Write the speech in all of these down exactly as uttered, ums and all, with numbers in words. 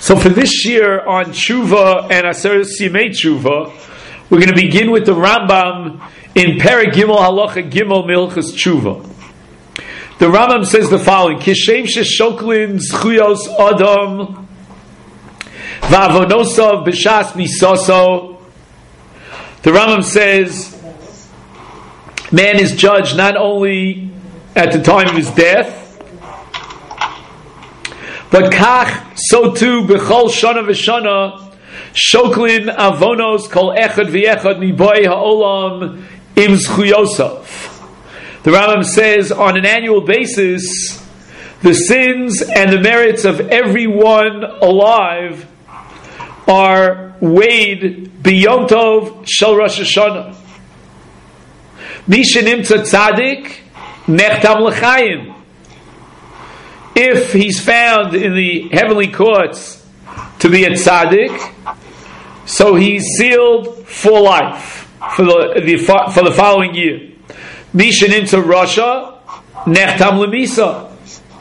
So for this year on Tshuva and Aseres Yemei Tshuva, we're going to begin with the Rambam in Perek Gimel Halacha Gimel Milchas Tshuva. The Rambam says the following: Kishem sheshoklin zchuyos adam va'avonosav b'shas misoso. The Rambam says man is judged not only at the time of his death, but kach, so too, b'chol shana v'shana, shoklin avonos kol echad v'echad miboy ha'olam im zchuyosav. The Rambam says, on an annual basis, the sins and the merits of everyone alive are weighed b'yom tov shel Rosh Hashanah. Misha nimtza tzadik, nechtam l'chaim. If he's found in the heavenly courts to be a tzaddik, so he's sealed for life, for the, the for the following year. Misha into Russia, nechtam lemisa.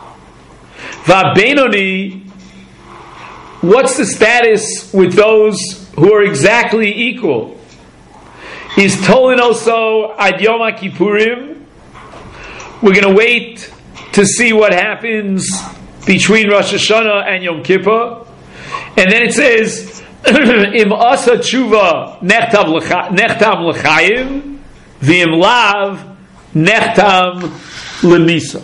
Va'benoni, what's the status with those who are exactly equal? Is tolen also ad Yom Kippurim? We're going to wait to see what happens between Rosh Hashanah and Yom Kippur, and then it says, "Im asa tshuva nechtam l'chaim, v'im lav nechtam lemisa."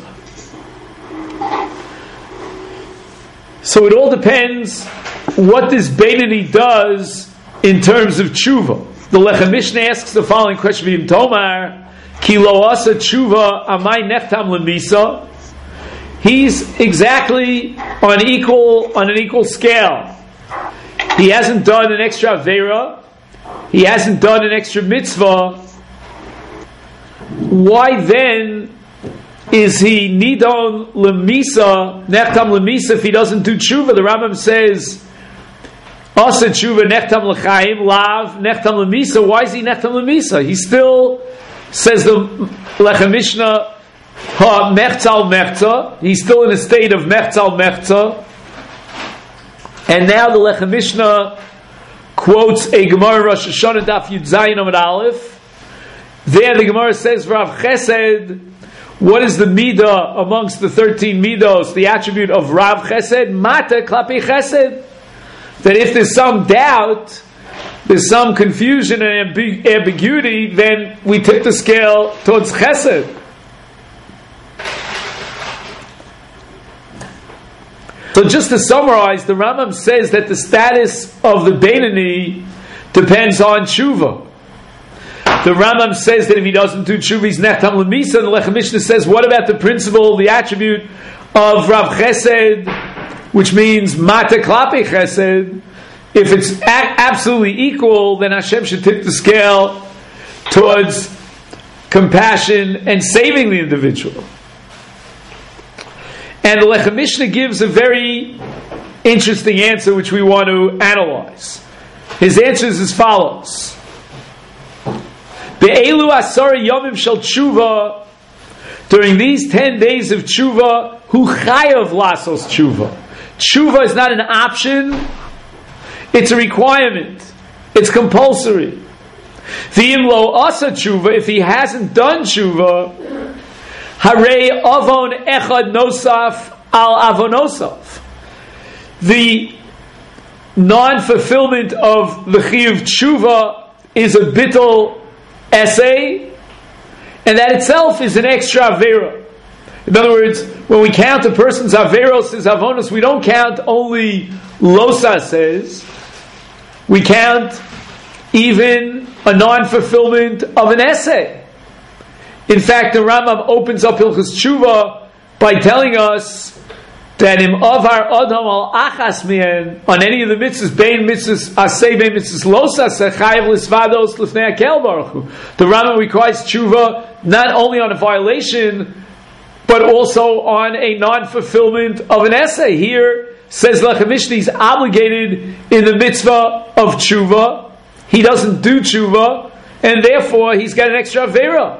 So it all depends what this Beinoni does in terms of tshuva. The Lechem Mishnah asks the following question: V'im tomar ki lo asa tshuva amai nechtam lemisa. He's exactly on equal on an equal scale. He hasn't done an extra avera. He hasn't done an extra mitzvah. Why then is he nidon lemisa, nechtam lemisa, if he doesn't do tshuva? The Rambam says, asa tshuva nechtam l'chaim, lav nechtam lemisa. Why is he nechtam lemisa? He still, says the Lechem Mishnah, ha mechzal mechza. He's still in a state of mechzal mechza. And now the Lechem Mishnah quotes a Gemara Rosh Hashanah Daf Yud Zayin Amud Aleph. There the Gemara says, Rav Chesed, what is the midah amongst the thirteen midos, the attribute of Rav Chesed? Mata klapi Chesed. That if there's some doubt, there's some confusion and ambi- ambiguity, then we tip the scale towards Chesed. So just to summarize, the Rambam says that the status of the Beinoni depends on tshuva. The Rambam says that if he doesn't do tshuva, he's nechtam lemisa, and the Lechem Mishnah says, what about the principle, the attribute of Rav Chesed, which means mata klapi Chesed? If it's a- absolutely equal, then Hashem should tip the scale towards compassion and saving the individual. And the Lechem Mishnah gives a very interesting answer which we want to analyze. His answer is as follows. Be'elu asara yomim shel tshuva, during these ten days of tshuva, hu chayav lasos tshuva. Tshuva is not an option, it's a requirement. It's compulsory. V'im lo asa tshuva, if he hasn't done tshuva, Harei avon echad nosaf al avonosav. The non-fulfillment of the chiyuv tshuva is a bittul essay, and that itself is an extra avera. In other words, when we count a person's averos, his avonos, we don't count only losa says, we count even a non-fulfillment of an essay. In fact, the Rambam opens up Hilchos Tshuva by telling us that im avar adam al achas mien, on any of the mitzvahs, bein mitzvahs asay, bein mitzvahs losa chayav lisvados lifnei hakel baruch hu. The Rambam requires tshuva not only on a violation, but also on a non-fulfillment of an essay. Here, says Lechem Mishnah, he's obligated in the mitzvah of tshuva. He doesn't do tshuva, and therefore he's got an extra avera.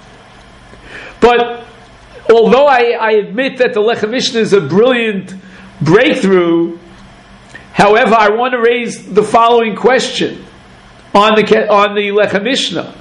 But although I, I admit that the Lechem Mishnah is a brilliant breakthrough, However, I want to raise the following question on the on the Lechem Mishnah.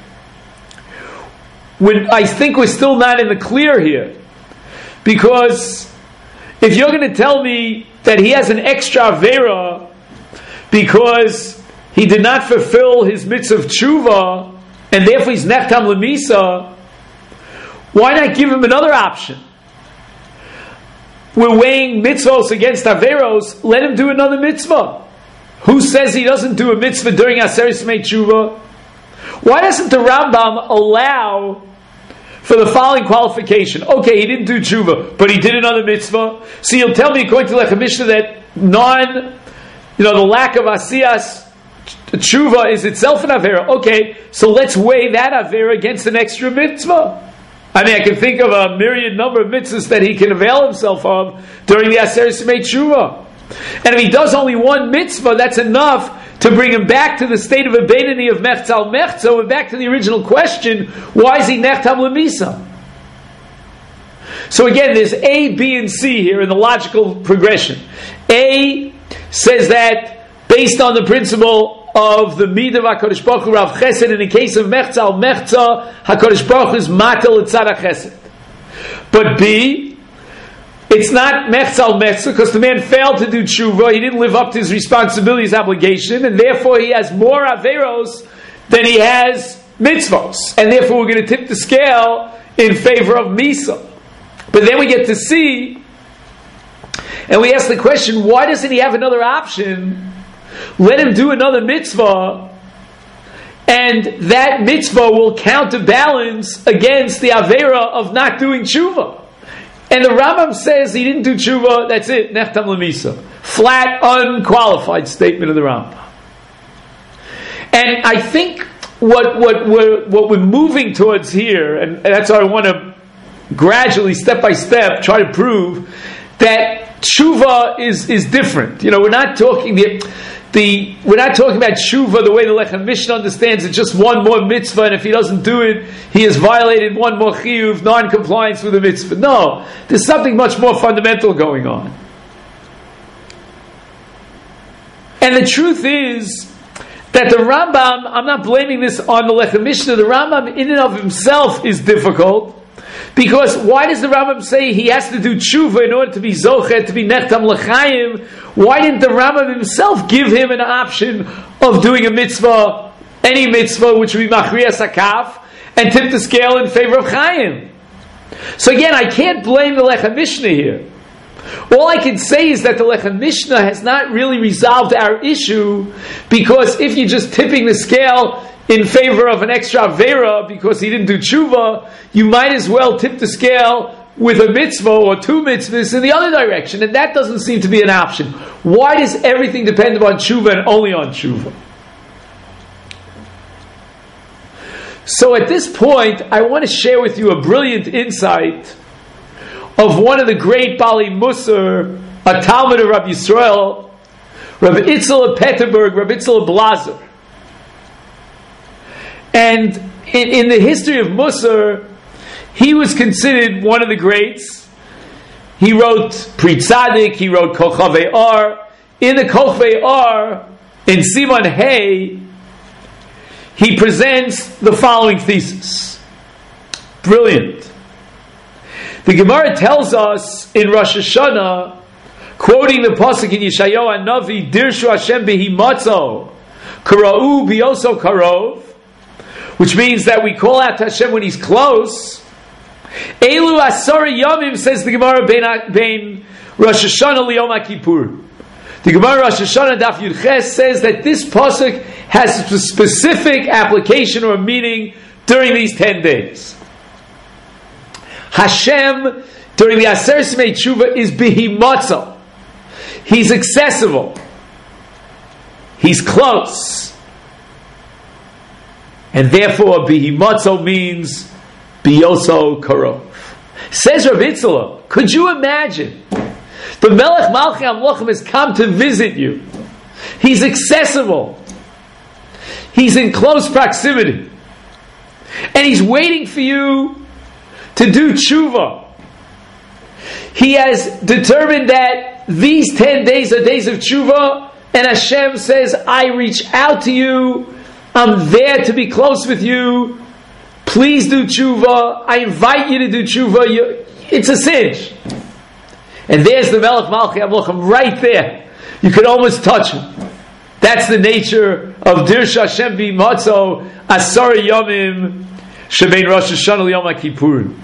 When I think we're still not in the clear here, because if you're going to tell me that he has an extra avera because he did not fulfill his mitzvah of tshuva, and therefore he's nechtam lemisa, why not give him another option? We're weighing mitzvahs against averos. Let him do another mitzvah. Who says he doesn't do a mitzvah during Aseres Yemei Tshuva? Why doesn't the Rambam allow for the following qualification? Okay, he didn't do tshuva, but he did another mitzvah. So you'll tell me, according to Lechem Mishnah, that non, you know, the lack of asiyas tshuva is itself an avera. Okay, so let's weigh that avera against an extra mitzvah. I mean, I can think of a myriad number of mitzvahs that he can avail himself of during the Aseres Yemei Tshuva. And if he does only one mitzvah, that's enough to bring him back to the state of a Beinoni of Mechzal Mechzo, and back to the original question, why is he Nechtam Lemisa? So again, there's A, B, and C here in the logical progression. A says that based on the principle of the Midah of HaKadosh Baruch Hu Rav Chesed, in the case of Mechzal Mechza, HaKadosh Baruch Hu is Matel Tzad HaChesed. But B, it's not Mechzal Mechza, because the man failed to do tshuva, he didn't live up to his responsibility, his obligation, and therefore he has more averos than he has mitzvos. And therefore we're going to tip the scale in favor of Misa. But then we get to C, and we ask the question, why doesn't he have another option? Let him do another mitzvah, and that mitzvah will counterbalance against the avera of not doing tshuva. And the Rambam says he didn't do tshuva, that's it, nechtam lemisa. Flat, unqualified statement of the Rambam. And I think what, what, we're, what we're moving towards here, and that's what I want to gradually, step by step, try to prove, that tshuva is, is different. You know, we're not talking... The, The, we're not talking about tshuva the way the Lechem Mishnah understands it's just one more mitzvah, and if he doesn't do it, he has violated one more chiyuv, non-compliance with the mitzvah. No, there's something much more fundamental going on. And the truth is that the Rambam, I'm not blaming this on the Lechem Mishnah, the Rambam in and of himself is difficult, because why does the Rambam say he has to do tshuva in order to be zochet, to be nechtam l'chaim? Why didn't the Rambam himself give him an option of doing a mitzvah, any mitzvah, which would be machriyas hakaf, and tip the scale in favor of chaim? So again, I can't blame the Lechem Mishnah here. All I can say is that the Lechem Mishnah has not really resolved our issue, because if you're just tipping the scale in favor of an extra avera because he didn't do tshuva, you might as well tip the scale with a mitzvah or two mitzvahs in the other direction, and that doesn't seem to be an option. Why does everything depend upon tshuva and only on tshuva? So at this point, I want to share with you a brilliant insight of one of the great Bali Musar, a Talmud of Rabbi Yisrael, Rabbi Itzel of Peterburg, Rabbi Itzel of Blazer. And in, in the history of Musar, he was considered one of the greats. He wrote Pri Tzadik, he wrote Kochavei Or. In the Kochavei Or, in Siman Hey, he presents the following thesis. Brilliant. The Gemara tells us in Rosh Hashanah, quoting the pasuk in Yeshayahu Hanavi, Dirshu Hashem behimatzo, kara'u biyoso karov, which means that we call out to Hashem when He's close. Elu asari yamim, says the Gemara, bein Rosh Hashanah liyom Kippur. The Gemara Rosh Hashanah Daf Yud Ches says that this pasuk has a specific application or meaning during these ten days. Hashem during the Aseres Yemei Tshuva is bihimatzo. He's accessible. He's close. And therefore, bihimatzo means biyoso karov. Says Rav Itzela, could you imagine? The Melech Malchei HaMelachim has come to visit you. He's accessible. He's in close proximity. And He's waiting for you to do tshuva. He has determined that these ten days are days of tshuva, and Hashem says, I reach out to you, I'm there to be close with you, please do tshuva, I invite you to do tshuva, you, it's a cinch. And there's the Melech Malchei HaMelachim right there. You could almost touch him. That's the nature of Dirsha Hashem B'Matzo Asara Yomim Shebein Rosh Hashanah Yom HaKippurim.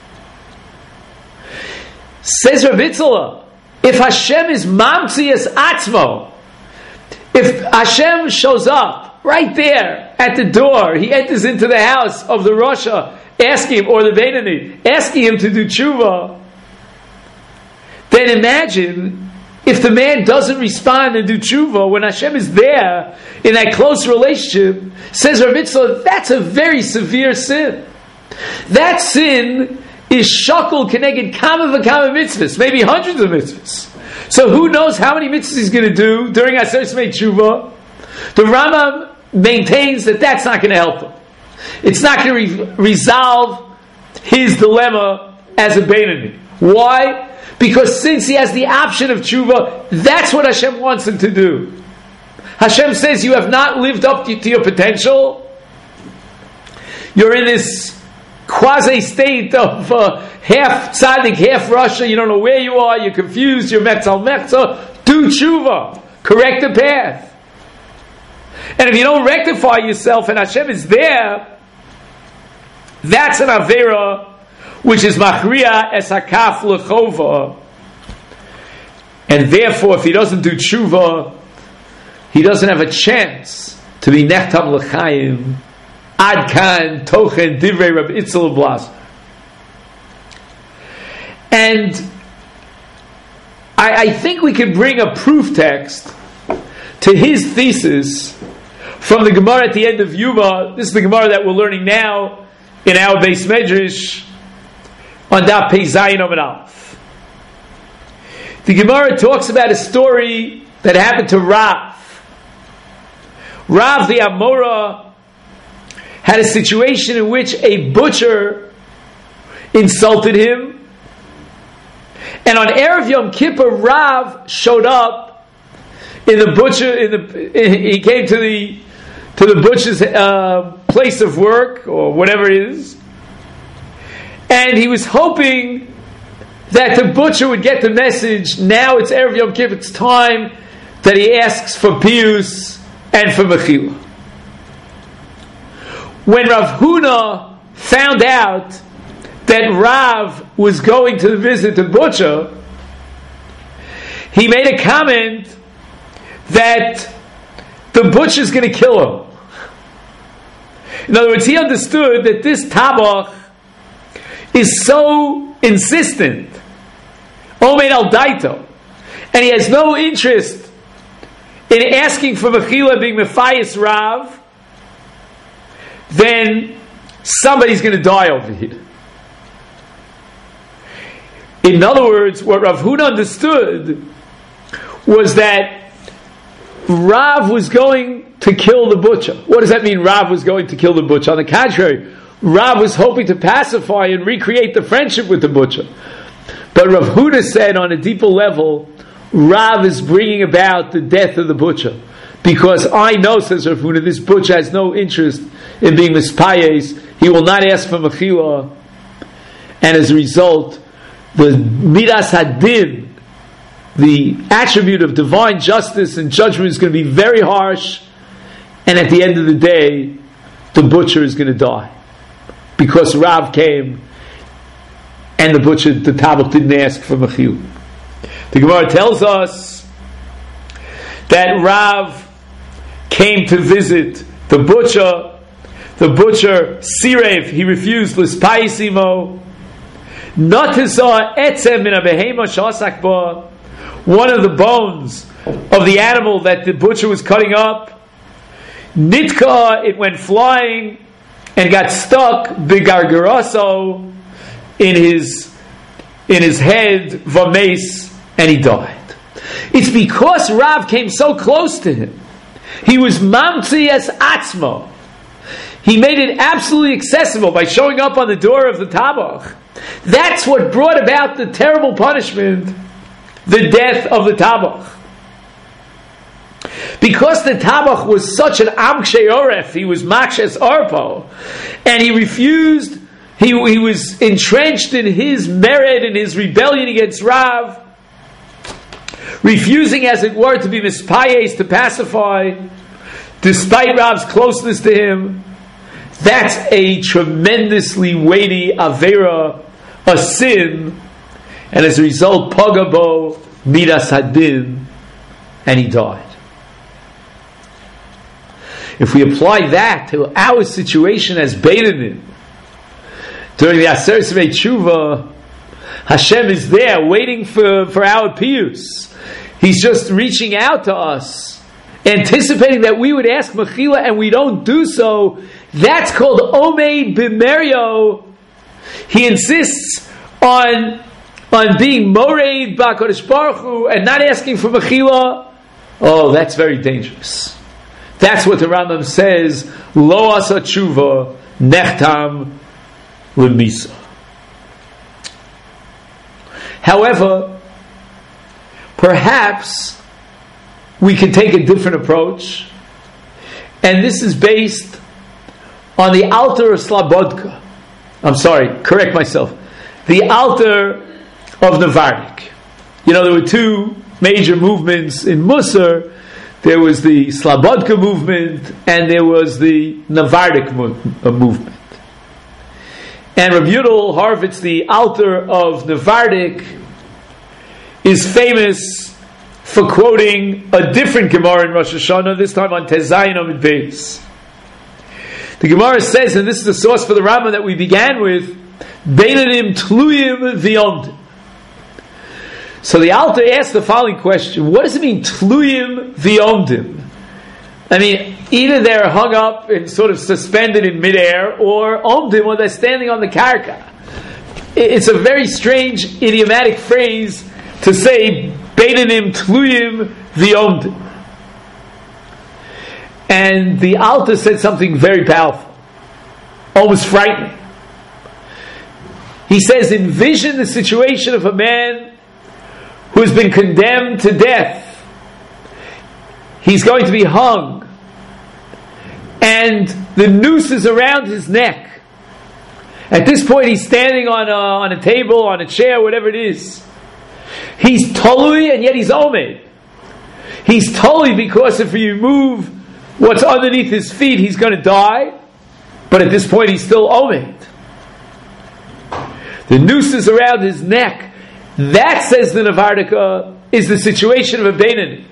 Says Rav Itzala, if Hashem is Mamtzias Atzmo, if Hashem shows up right there at the door, he enters into the house of the Rasha, asking him, or the Beinoni, asking him to do tshuva, then imagine if the man doesn't respond and do tshuva when Hashem is there in that close relationship. Says Rav Itzla, that's a very severe sin. That sin is shakul keneged kama v'kama mitzvahs, maybe hundreds of mitzvahs. So who knows how many mitzvahs he's going to do during Aseret Smei Tshuva? The Rambam maintains that that's not going to help him. It's not going to re- resolve his dilemma as a Beinoni. Why? Because since he has the option of tshuva, that's what Hashem wants him to do. Hashem says, you have not lived up to, to your potential. You're in this quasi-state of uh, half tzaddik, half Russia. You don't know where you are. You're confused. You're metzal mechza. Do tshuva. Correct the path. And if you don't rectify yourself and Hashem is there, that's an avera which is machriya es hakaf lechova, and therefore, if he doesn't do tshuva, he doesn't have a chance to be nechtam l'chaim. Ad kan tochen divrei Rabbi Itzal Blas. And I, I think we can bring a proof text to his thesis from the Gemara at the end of Yuma. This is the Gemara that we're learning now in our Beis Medrash on Daf Pei Zayin Amud Aleph. The Gemara talks about a story that happened to Rav. Rav the Amora had a situation in which a butcher insulted him, and on Erev Yom Kippur, Rav showed up in the butcher. In the he came to the to the butcher's uh, place of work or whatever it is. And he was hoping that the butcher would get the message, now it's Erev Yom Kippur, it's time that he asks for piyus and for mechila. When Rav Huna found out that Rav was going to visit the butcher, he made a comment that the butcher's going to kill him. In other words, he understood that this tabach is so insistent, Omeid al Daito, and he has no interest in asking for mechila, being Mephias Rav, then somebody's going to die over here. In other words, what Rav Huna understood was that Rav was going to kill the butcher. What does that mean, Rav was going to kill the butcher? On the contrary, Rav was hoping to pacify and recreate the friendship with the butcher. But Rav Huna said on a deeper level, Rav is bringing about the death of the butcher. Because I know, says Rav Huna, this butcher has no interest in being mispayes. He will not ask for mechila. And as a result, the midas hadin, the attribute of divine justice and judgment, is going to be very harsh. And at the end of the day, the butcher is going to die. Because Rav came and the butcher, the tabach, didn't ask for mechila. The Gemara tells us that Rav came to visit the butcher. The butcher, Sirev, he refused l'spayisimo. Notisa etzem min habehema shasak ba. One of the bones of the animal that the butcher was cutting up, nitka, it went flying and got stuck bigargaraso in his in his head, vames, and he died. It's because Rav came so close to him. He was mamtzias atzmo. He made it absolutely accessible by showing up on the door of the tabach. That's what brought about the terrible punishment, the death of the tabach. because the Tabach was such an Amkshe Oref, he was Makshes Arpo, and he refused, he, he was entrenched in his merit, in his rebellion against Rav, refusing, as it were, to be mispayes, to pacify, despite Rav's closeness to him. That's a tremendously weighty avera, a sin, and as a result, pagabo midas hadin, and he died. If we apply that to our situation as Beinanim, during the Aser Svei Tshuva, Hashem is there waiting for, for our piyus. He's just reaching out to us, anticipating that we would ask Mechila and we don't do so. That's called Omei B'Merio. He insists on, on being Moreid B'HaKadosh Baruch Hu and not asking for Mechila. Oh, that's very dangerous. That's what the Rambam says, Lo asa tshuva nechtam l'misa. However, perhaps we can take a different approach, and this is based on the Alter of Slabodka. I'm sorry, correct myself. The Alter of Navardik. You know, there were two major movements in Musar. There was the Slabodka movement, and there was the Navardik mo- movement. And Rabbi Yudel Horvitz, the Alter of Navardik, is famous for quoting a different Gemara in Rosh Hashanah, this time on Tezayin Amid Beis. The Gemara says, and this is the source for the Rambam that we began with, Beinanim Tluyim V'Yomdim. So the Alter asked the following question: what does it mean, Tluyim V'Yomdim? I mean, either they're hung up and sort of suspended in midair, or Omdim, or they're standing on the karka. It's a very strange idiomatic phrase to say, Beinanim Tluyim V'Yomdim. And the Alter said something very powerful, almost frightening. He says, envision the situation of a man who has been condemned to death. He's going to be hung, and the noose is around his neck. At this point, he's standing on a, on a table, on a chair, whatever it is. He's tolui, and yet he's omed. He's tolui because if you remove what's underneath his feet, he's going to die. But at this point, he's still omed. The noose is around his neck. That, says the Navardika, is the situation of a Beinanim.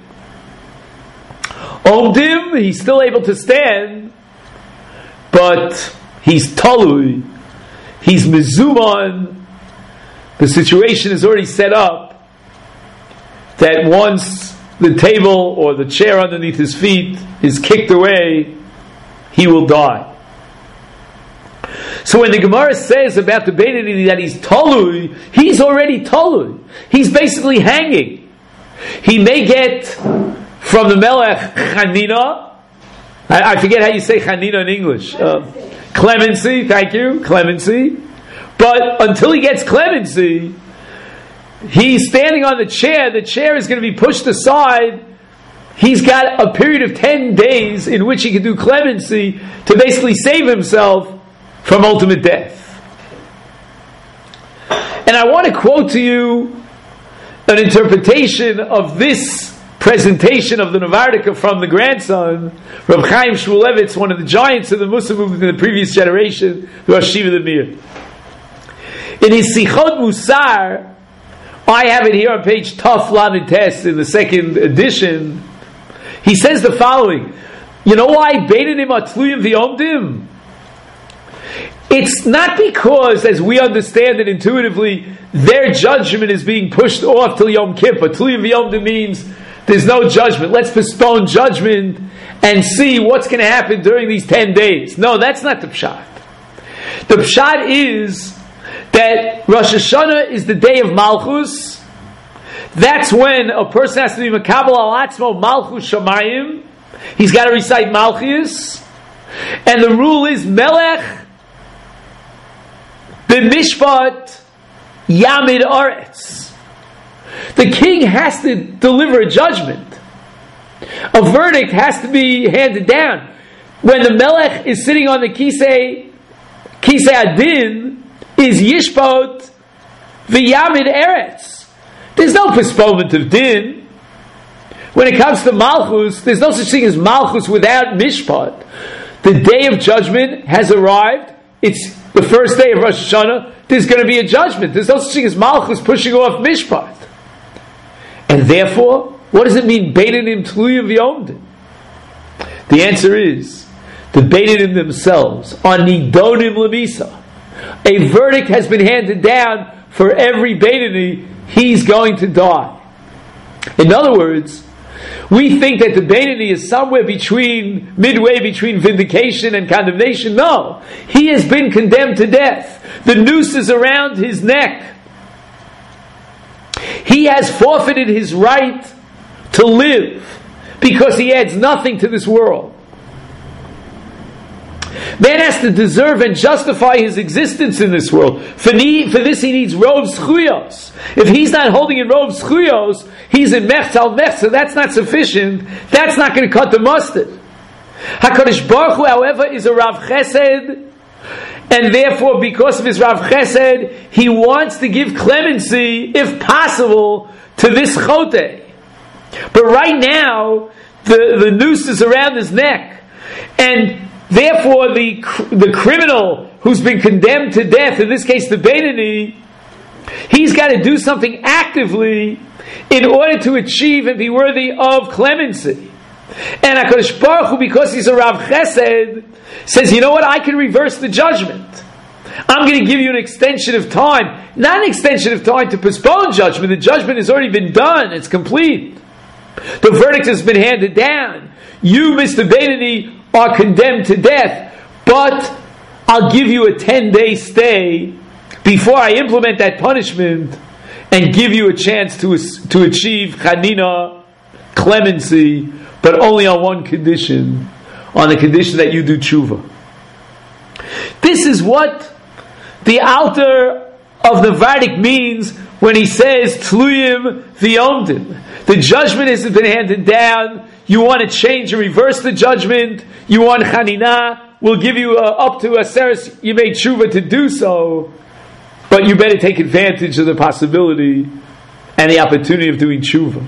Omdim, he's still able to stand, but he's talui, he's mezuman. The situation is already set up that once the table or the chair underneath his feet is kicked away, he will die. So when the Gemara says about the Beinanim that he's talui, he's already talui. He's basically hanging. He may get from the Melech Chanina. I, I forget how you say Chanina in English. Uh, clemency, thank you, clemency. But until he gets clemency, he's standing on the chair. The chair is going to be pushed aside. He's got a period of ten days in which he can do clemency to basically save himself from ultimate death. And I want to quote to you an interpretation of this presentation of the Navardika from the grandson, Reb Chaim Shmulevitz, one of the giants of the Musar movement in the previous generation, the Rosh Yeshiva of Mir. In his Sichot Musar, I have it here on page Taf Lamed Tes in the second edition, he says the following: you know why Beinanim are Tluyim V'Yomdim? It's not because, as we understand it intuitively, their judgment is being pushed off till Yom Kippur. Tluyim V'Yomdim means there's no judgment. Let's postpone judgment and see what's going to happen during these ten days. No, that's not the pshat. The pshat is that Rosh Hashanah is the day of Malchus. That's when a person has to be Makabel al Atzmo Malchus Shamayim. He's got to recite Malchus. And the rule is Melech B'mishpat Yamid Aretz. The king has to deliver a judgment. A verdict has to be handed down. When the Melech is sitting on the Kisei, Kisei Adin, is Yishpot v'Yamid Eretz. There's no postponement of Din. When it comes to Malchus, there's no such thing as Malchus without Mishpat. The day of judgment has arrived. It's the first day of Rosh Hashanah. There's going to be a judgment. There's no such thing as Malchus pushing off Mishpat. And therefore, what does it mean, Beinanim Tluyim V'Yomdim? The answer is, the Beinanim themselves are Nidonim Lemisa. A verdict has been handed down for every Beinani, he's going to die. In other words, we think that the Beinani is somewhere between, midway between vindication and condemnation. No. He has been condemned to death. The noose is around his neck. He has forfeited his right to live because he adds nothing to this world. Man has to deserve and justify his existence in this world. For, need, for this he needs rov zchuyos. If he's not holding in rov zchuyos, he's in mechz al mechz, so that's not sufficient. That's not going to cut the mustard. HaKadosh Baruch Hu, however, is a Rav Chesed, and therefore, because of his Rav Chesed, he wants to give clemency, if possible, to this chote. But right now, the, the noose is around his neck, and therefore, the the criminal who's been condemned to death, in this case the Beinani, he's got to do something actively in order to achieve and be worthy of clemency. And HaKadosh Baruch Hu, because he's a Rav Chesed, says, you know what, I can reverse the judgment. I'm going to give you an extension of time. Not an extension of time to postpone judgment. The judgment has already been done. It's complete. The verdict has been handed down. You, Mister Beinani, are condemned to death, but I'll give you a ten-day stay before I implement that punishment and give you a chance to, to achieve chanina, clemency, but only on one condition, on the condition that you do tshuva. This is what the Alter of the verdict means when he says Tluyim V'Yomdim. The judgment has been handed down. You want to change and reverse the judgment. You want chanina. We'll give you uh, up to a seres. You made tshuva to do so, but you better take advantage of the possibility and the opportunity of doing tshuva.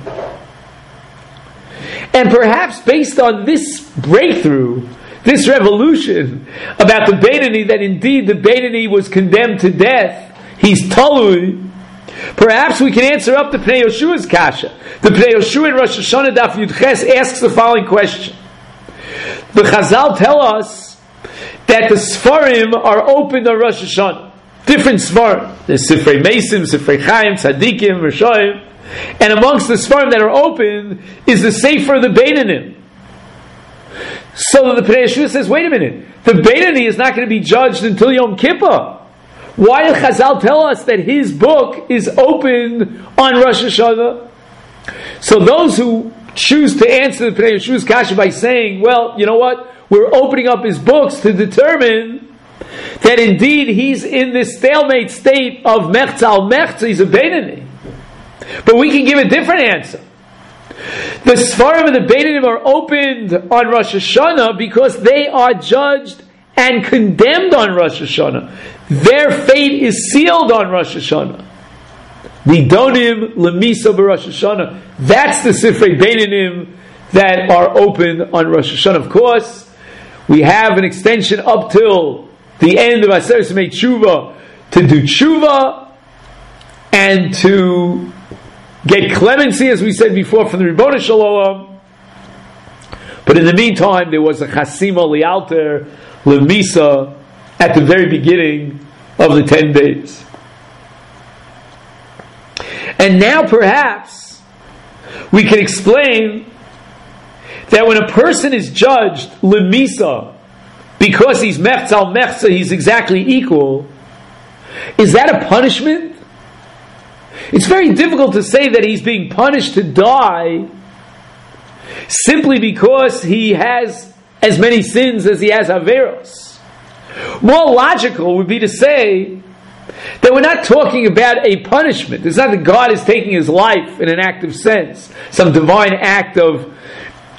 And perhaps based on this breakthrough, this revolution about the Beinani, that indeed the Beinani was condemned to death, he's talui, perhaps we can answer up the Pnei Yeshua's kasha. The Pnei Yeshua in Rosh Hashanah Daf Yud Ches asks the following question. The Chazal tell us that the Sfarim are opened on Rosh Hashanah. Different Sfarim. There's Sifrei Mesim, Sifrei Chaim, Tzadikim, Rishoyim. And amongst the Sfarim that are open is the Sefer of the Beinanim. So the Pnei Yeshua says, wait a minute, the Beinani is not going to be judged until Yom Kippur. Why did Chazal tell us that his book is open on Rosh Hashanah? So those who choose to answer the Pnei Yeshua's kasha by saying, well, you know what, we're opening up his books to determine that indeed he's in this stalemate state of mechza al mechza, he's a Beinani. But we can give a different answer. The Sfarim and the Beinanim are opened on Rosh Hashanah because they are judged and condemned on Rosh Hashanah. Their fate is sealed on Rosh Hashanah. Nidonim Lemisa b'Rosh Hashanah. That's the Sifrei Beinanim that are open on Rosh Hashanah. Of course, we have an extension up till the end of Aseres Yemei Tshuva to do Tshuva and to get clemency, as we said before, from the Ribono Shel Olam. But in the meantime, there was a Chasima Lialter Lemisa at the very beginning of the ten days. And now perhaps we can explain that when a person is judged Lemisa because he's Mechza al Mechza, he's exactly equal, is that a punishment? It's very difficult to say that he's being punished to die simply because he has as many sins as he has Averos. More logical would be to say that we're not talking about a punishment. It's not that God is taking his life in an active sense, some divine act of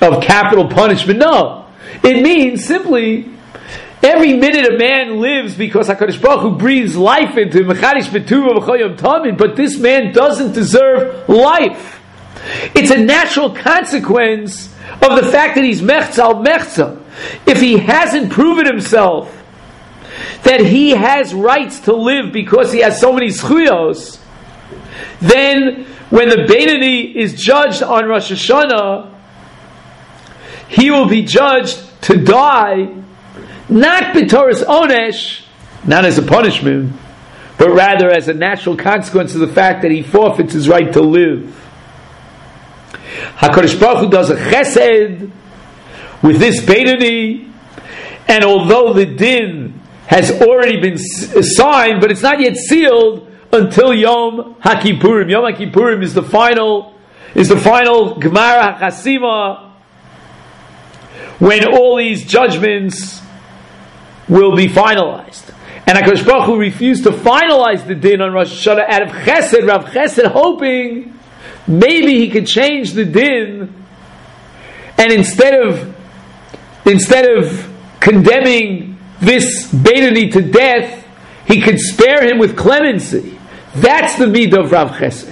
of capital punishment. No. It means simply every minute a man lives because HaKadosh Baruch Hu breathes life into him, but this man doesn't deserve life. It's a natural consequence of the fact that he's mechzal mechza. If he hasn't proven himself that he has rights to live because he has so many zchuyos, then when the Beinoni is judged on Rosh Hashanah, he will be judged to die, not b'toras onesh, not as a punishment, but rather as a natural consequence of the fact that he forfeits his right to live. HaKadosh Baruch Hu does a chesed with this Beinoni, and although the din has already been signed, but it's not yet sealed until Yom HaKippurim. Yom HaKippurim is the final, is the final Gemara HaChasima, when all these judgments will be finalized. And HaKadosh Baruch Hu refused to finalize the din on Rosh Hashanah out of Chesed, Rav Chesed, hoping maybe he could change the din, and instead of instead of condemning this Beinoni to death, he could spare him with clemency. That's the midah of Rav Chesed.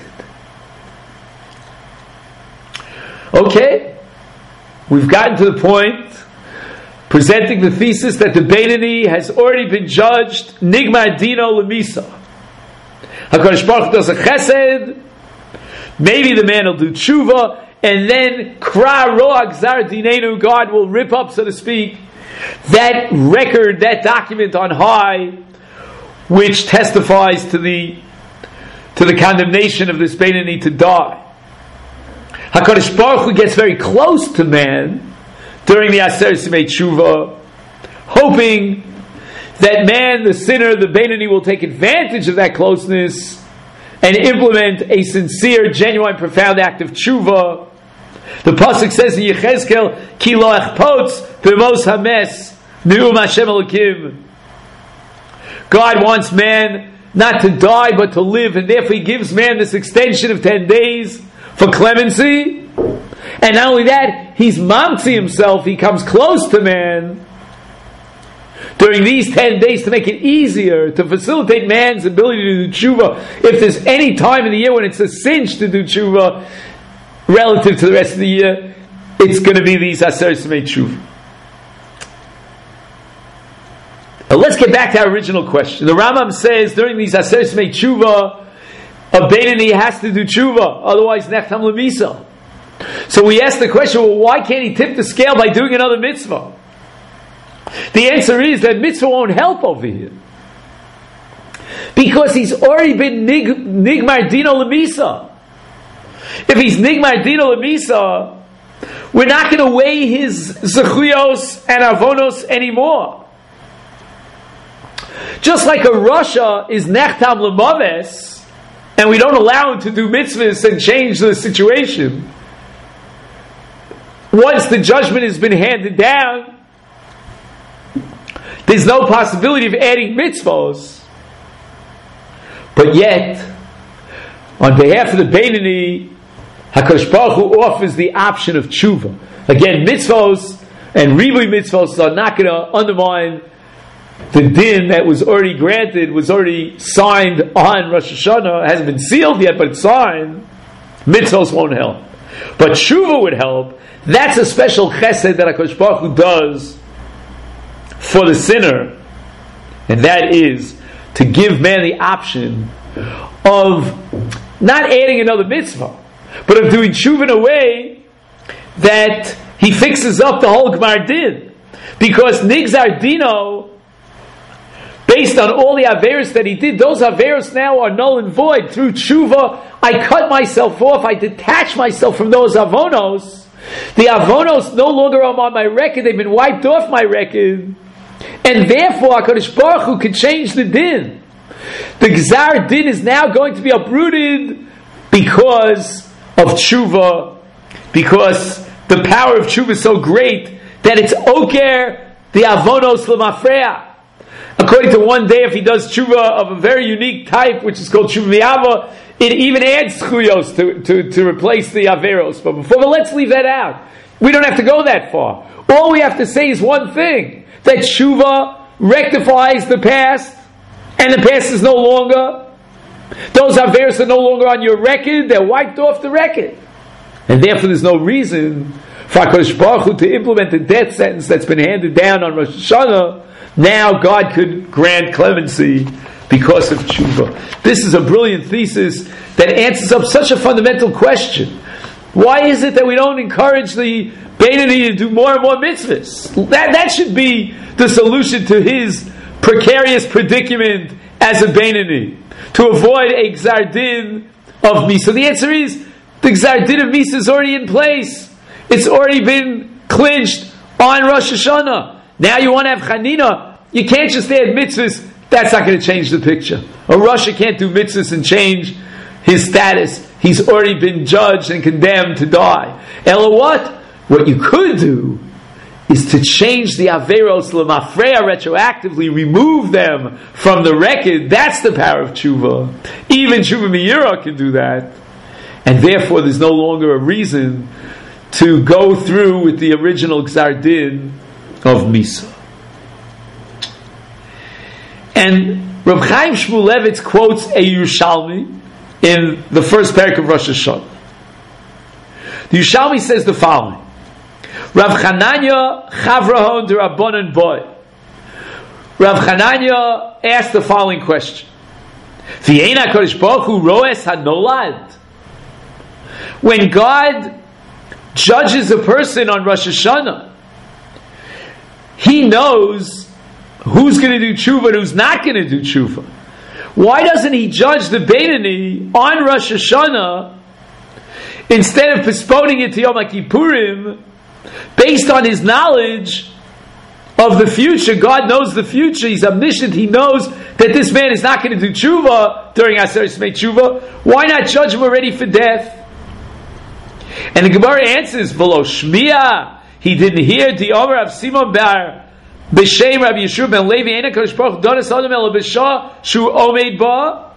Okay, we've gotten to the point presenting the thesis that the Beinoni has already been judged nigmar dino lemisa. HaKadosh Baruch Hu does a chesed. Maybe the man will do tshuva, and then kra roa gzar dinenu, God will rip up, so to speak, that record, that document on high, which testifies to the to the condemnation of this Beinoni to die. HaKadosh Baruch Hu gets very close to man during the Aseret Simei Tshuva, hoping that man, the sinner, the Beinoni, will take advantage of that closeness and implement a sincere, genuine, profound act of tshuva. The pasuk says in Yechezkel, "Ki lo echpotz b'mos hames neum Hashem Elokim." God wants man not to die but to live, and therefore He gives man this extension of ten days for clemency. And not only that, He's mamtzi Himself. He comes close to man during these ten days to make it easier, to facilitate man's ability to do tshuva. If there's any time in the year when it's a cinch to do tshuva relative to the rest of the year, it's going to be these Aseret Simei Tshuva. Now let's get back to our original question. The Rambam says during these Aseret Simei Tshuva, a Beinoni has to do tshuva, otherwise nechtam lemisa. So we ask the question, well, why can't he tip the scale by doing another mitzvah? The answer is that mitzvah won't help over here, because he's already been nig, nigmar dino lemisa. If he's nigmar dino lemisa, we're not going to weigh his zechuyos and avonos anymore. Just like a rasha is nechtam lemaves, and we don't allow him to do mitzvahs and change the situation, once the judgment has been handed down, there's no possibility of adding mitzvahs. But yet, on behalf of the Beinoni, HaKadosh Baruch Hu offers the option of tshuva. Again, mitzvahs and ribui mitzvahs are not going to undermine the din that was already granted, was already signed on Rosh Hashanah. It hasn't been sealed yet, but it's signed. Mitzvahs won't help. But tshuva would help. That's a special chesed that HaKadosh Baruch Hu does for the sinner, and that is to give man the option of not adding another mitzvah, but of doing tshuva in a way that he fixes up the whole Gemar Din. Because Nigzar Dino, based on all the Averos that he did, those Averos now are null and void. Through tshuva, I cut myself off, I detach myself from those Avonos. The Avonos no longer are on my record, they've been wiped off my record. And therefore, HaKadosh Baruch Hu could change the din. The Gzar Din is now going to be uprooted because of tshuva, because the power of tshuva is so great that it's oker the avonos l'mafreya. According to one day, if he does tshuva of a very unique type, which is called tshuva mi'ava, it even adds Chuyos to, to, to replace the Averos. But before, but let's leave that out. We don't have to go that far. All we have to say is one thing, that Tshuva rectifies the past, and the past is no longer, those Averos are no longer on your record, they're wiped off the record. And therefore there's no reason for HaKadosh Baruch Hu to implement the death sentence that's been handed down on Rosh Hashanah. Now God could grant clemency because of tshuva. This is a brilliant thesis that answers up such a fundamental question. Why is it that we don't encourage the Beinoni to do more and more mitzvahs? That, that should be the solution to his precarious predicament as a Beinoni, to avoid a Gzar Din of Misa. The answer is, the Gzar Din of Misa is already in place. It's already been clinched on Rosh Hashanah. Now you want to have Chanina. You can't just add mitzvahs. That's not going to change the picture. A Rasha can't do mitzvahs and change his status. He's already been judged and condemned to die. Ella what? What you could do is to change the Averos L'mafreya retroactively, remove them from the record. That's the power of tshuva. Even tshuva miyira can do that. And therefore there's no longer a reason to go through with the original Gzar Din of Misa. And Reb Chaim Shmulevitz quotes a Yerushalmi in the first parak of Rosh Hashanah. The Yerushalmi says the following: Rav Chananya Chavrahon de Rabbanan Boy. Rav Chananya asked the following question: V'yein HaKadosh Baruch Hu roes hanolad. When God judges a person on Rosh Hashanah, He knows who's going to do tshuva and who's not going to do tshuva. Why doesn't He judge the Beinoni on Rosh Hashanah instead of postponing it to Yom Kippurim based on His knowledge of the future? God knows the future. He's omniscient. He knows that this man is not going to do tshuva during Aseret Shmei Tshuva. Why not judge him already for death? And the Gemara answers, V'lo Shmiya, he didn't hear the Omer of Simon Bar B'Shem Rabbi Yeshua ben Levi Ein HaKadosh Baruch Hu Donas Adam Ela B'Shah Shu Omeid Ba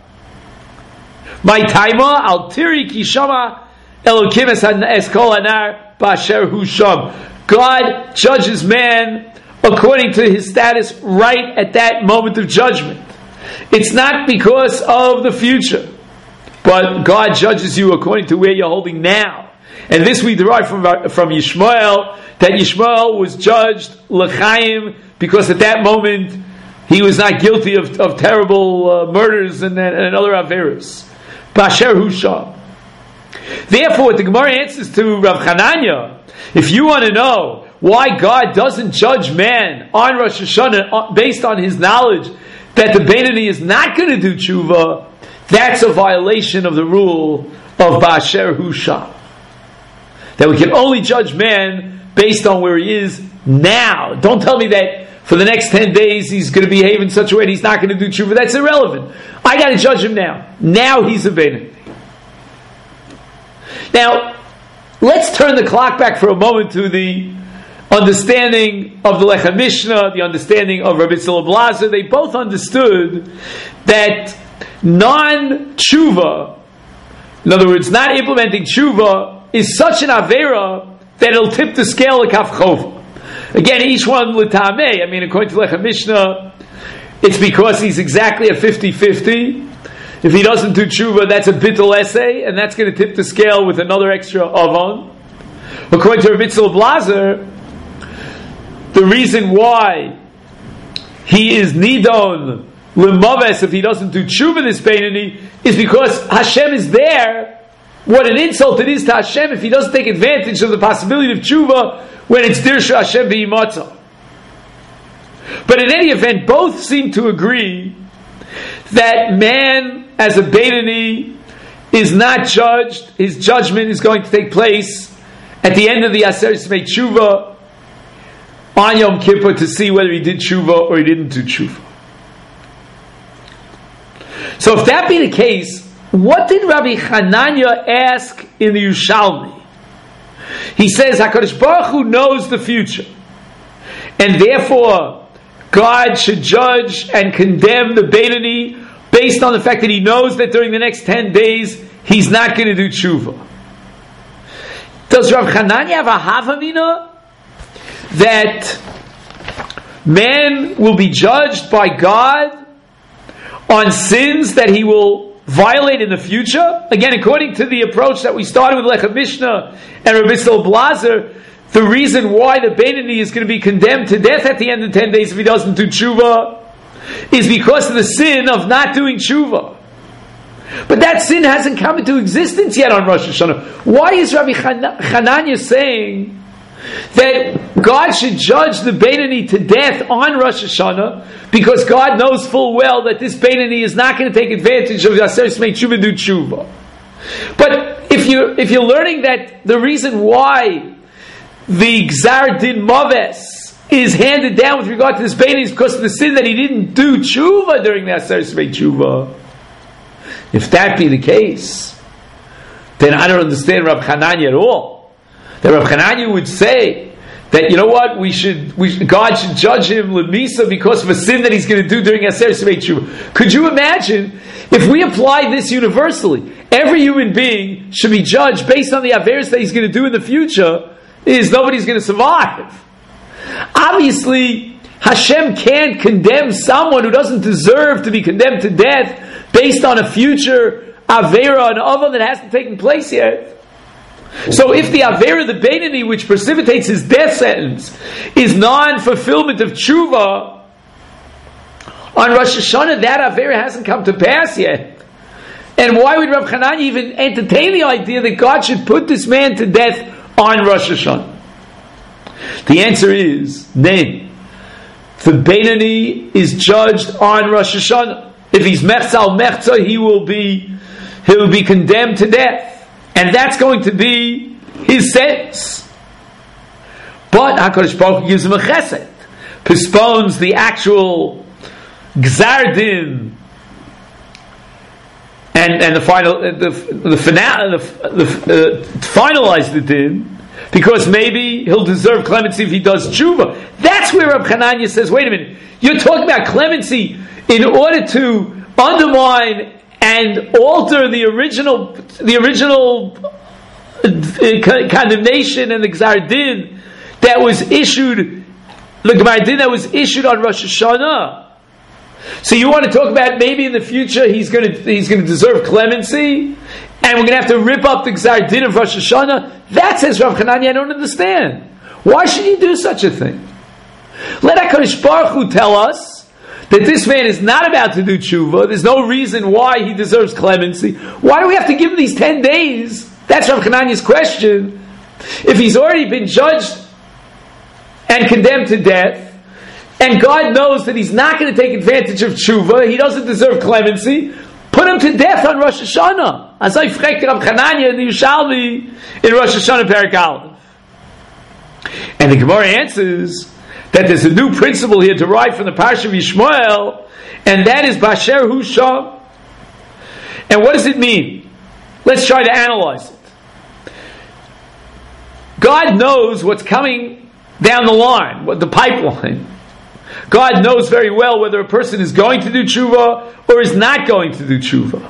My Taima Al Tiri Ki Shama Elokim Es Kol Anar B'Asher Hu Sham. God judges man according to his status right at that moment of judgment. It's not because of the future, but God judges you according to where you're holding now. And this we derive from, from Yishmael, that Yishmael was judged l'chaim because at that moment he was not guilty of, of terrible uh, murders and, and other averos. B'asher hu sham. Therefore, what the Gemara answers to Rav Chananya, if you want to know why God doesn't judge man on Rosh Hashanah based on his knowledge that the Beinoni is not going to do tshuva, that's a violation of the rule of B'asher hu sham. That we can only judge man based on where he is now. Don't tell me that for the next ten days he's going to behave in such a way that he's not going to do tshuva. That's irrelevant. I got to judge him now. Now he's a Beinoni. Now, let's turn the clock back for a moment to the understanding of the Lechem Mishnah, the understanding of Rabbi Tzila Blazer. They both understood that non-tshuva, in other words, not implementing tshuva, is such an avera that it'll tip the scale of kaf chova. Again, each one l'tamei. I mean, according to Lechem Mishnah, it's because he's exactly at fifty-fifty. If he doesn't do tshuva, that's a bittul essay, and that's going to tip the scale with another extra avon. According to Rabbi Tzila Blazer, the reason why he is nidon l'maves if he doesn't do tshuva this Beinoni is because Hashem is there. What an insult it is to Hashem if He doesn't take advantage of the possibility of tshuva when it's dirsha Hashem b'yimatzah. But in any event, both seem to agree that man, as a Beinoni, is not judged. His judgment is going to take place at the end of the Aseret Shmei Tshuva on Yom Kippur to see whether he did tshuva or he didn't do tshuva. So if that be the case, what did Rabbi Chananya ask in the Yerushalmi? He says HaKadosh Baruch Hu knows the future, and therefore God should judge and condemn the Beinoni based on the fact that he knows that during the next ten days he's not going to do tshuva. Does Rav Chananya have a havamina that man will be judged by God on sins that he will violate in the future? Again, according to the approach that we started with Lechem Mishnah and Rabbi Bissel Blazer, the reason why the Beinoni is going to be condemned to death at the end of ten days if he doesn't do tshuva is because of the sin of not doing tshuva. But that sin hasn't come into existence yet on Rosh Hashanah. Why is Rabbi Chananya saying that God should judge the Beinoni to death on Rosh Hashanah because God knows full well that this Beinoni is not going to take advantage of Yaser Smei Tshuva do tshuva? But if you if you're learning that the reason why the Gzar Din Maves is handed down with regard to this Beinoni is because of the sin that he didn't do tshuva during the Yaser Smei Tshuva, if that be the case, then I don't understand Rav Chananya at all. That Rav Chananya would say that, you know what, we should, we should, God should judge him lemisa because of a sin that he's going to do during Yaser Smei Tshuva. Could you imagine if we apply this universally? Every human being should be judged based on the averos that he's going to do in the future. Is nobody's going to survive. Obviously, Hashem can't condemn someone who doesn't deserve to be condemned to death based on a future avera and avon that hasn't taken place yet. So if the avera, the Beinoni, which precipitates his death sentence, is non-fulfillment of tshuva, on Rosh Hashanah that avera hasn't come to pass yet. And why would Rav Chananya even entertain the idea that God should put this man to death on Rosh Hashanah? The answer is, nay. The Beinoni is judged on Rosh Hashanah. If he's mechzal mechza, he will be he will be condemned to death, and that's going to be his sentence. But HaKadosh Baruch Hu gives him a chesed, postpones the actual gzar din and and the final the the finale the, the uh, finalize the din, because maybe he'll deserve clemency if he does tshuva. That's where Reb Chananya says, wait a minute, you're talking about clemency in order to undermine and alter the original the original uh, condemnation and the gzar din that was issued, the gzar din that was issued on Rosh Hashanah. So you want to talk about maybe in the future he's going to he's going to deserve clemency, and we're going to have to rip up the gzar din of Rosh Hashanah? That, says Rav Chananya, I don't understand. Why should you do such a thing? Let HaKadosh Baruch Hu tell us that this man is not about to do tshuva. There's no reason why he deserves clemency. Why do we have to give him these ten days? That's Rav Chananya's question. If he's already been judged and condemned to death, and God knows that he's not going to take advantage of tshuva, he doesn't deserve clemency, put him to death on Rosh Hashanah. As I frek Rav Chananya in the Yerushalmi in Rosh Hashanah Perek Aleph. And the Gemara answers that there's a new principle here derived from the Parsha of Yishmael, and that is Basher Hu Sham. And what does it mean? Let's try to analyze it. God knows what's coming down the line, what the pipeline. God knows very well whether a person is going to do tshuva or is not going to do tshuva.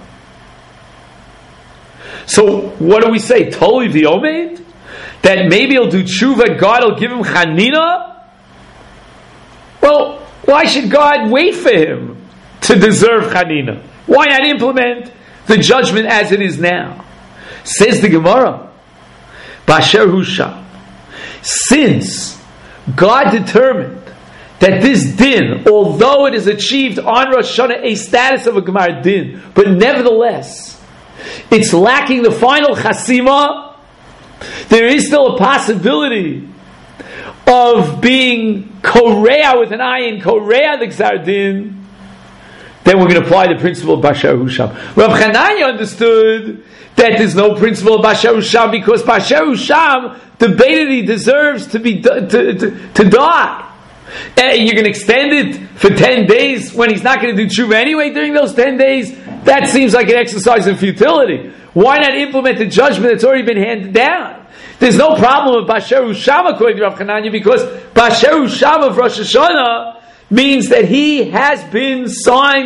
So what do we say? Totally the Omeid? That maybe he'll do tshuva, God will give him chanina? Well, why should God wait for him to deserve chanina? Why not implement the judgment as it is now? Says the Gemara, Basher Hu Sham. Since God determined that this din, although it is achieved on Rosh Hashanah a status of a Gemar din, but nevertheless, it's lacking the final chasima, there is still a possibility of being korea with an ayin, korea the gzar din, then we're going to apply the principle of Basher Hu Sham. Rav Chananya understood that there's no principle of Basher Hu Sham because Basher Hu Sham, the Beinoni deserves to be to, to, to die. And you're going to extend it for ten days when he's not going to do tshuva anyway during those ten days? That seems like an exercise in futility. Why not implement the judgment that's already been handed down? There's no problem with Basher Hu Sham according to Rav Chananya, because Basher Hu Sham of Rosh Hashanah means that he has been signed,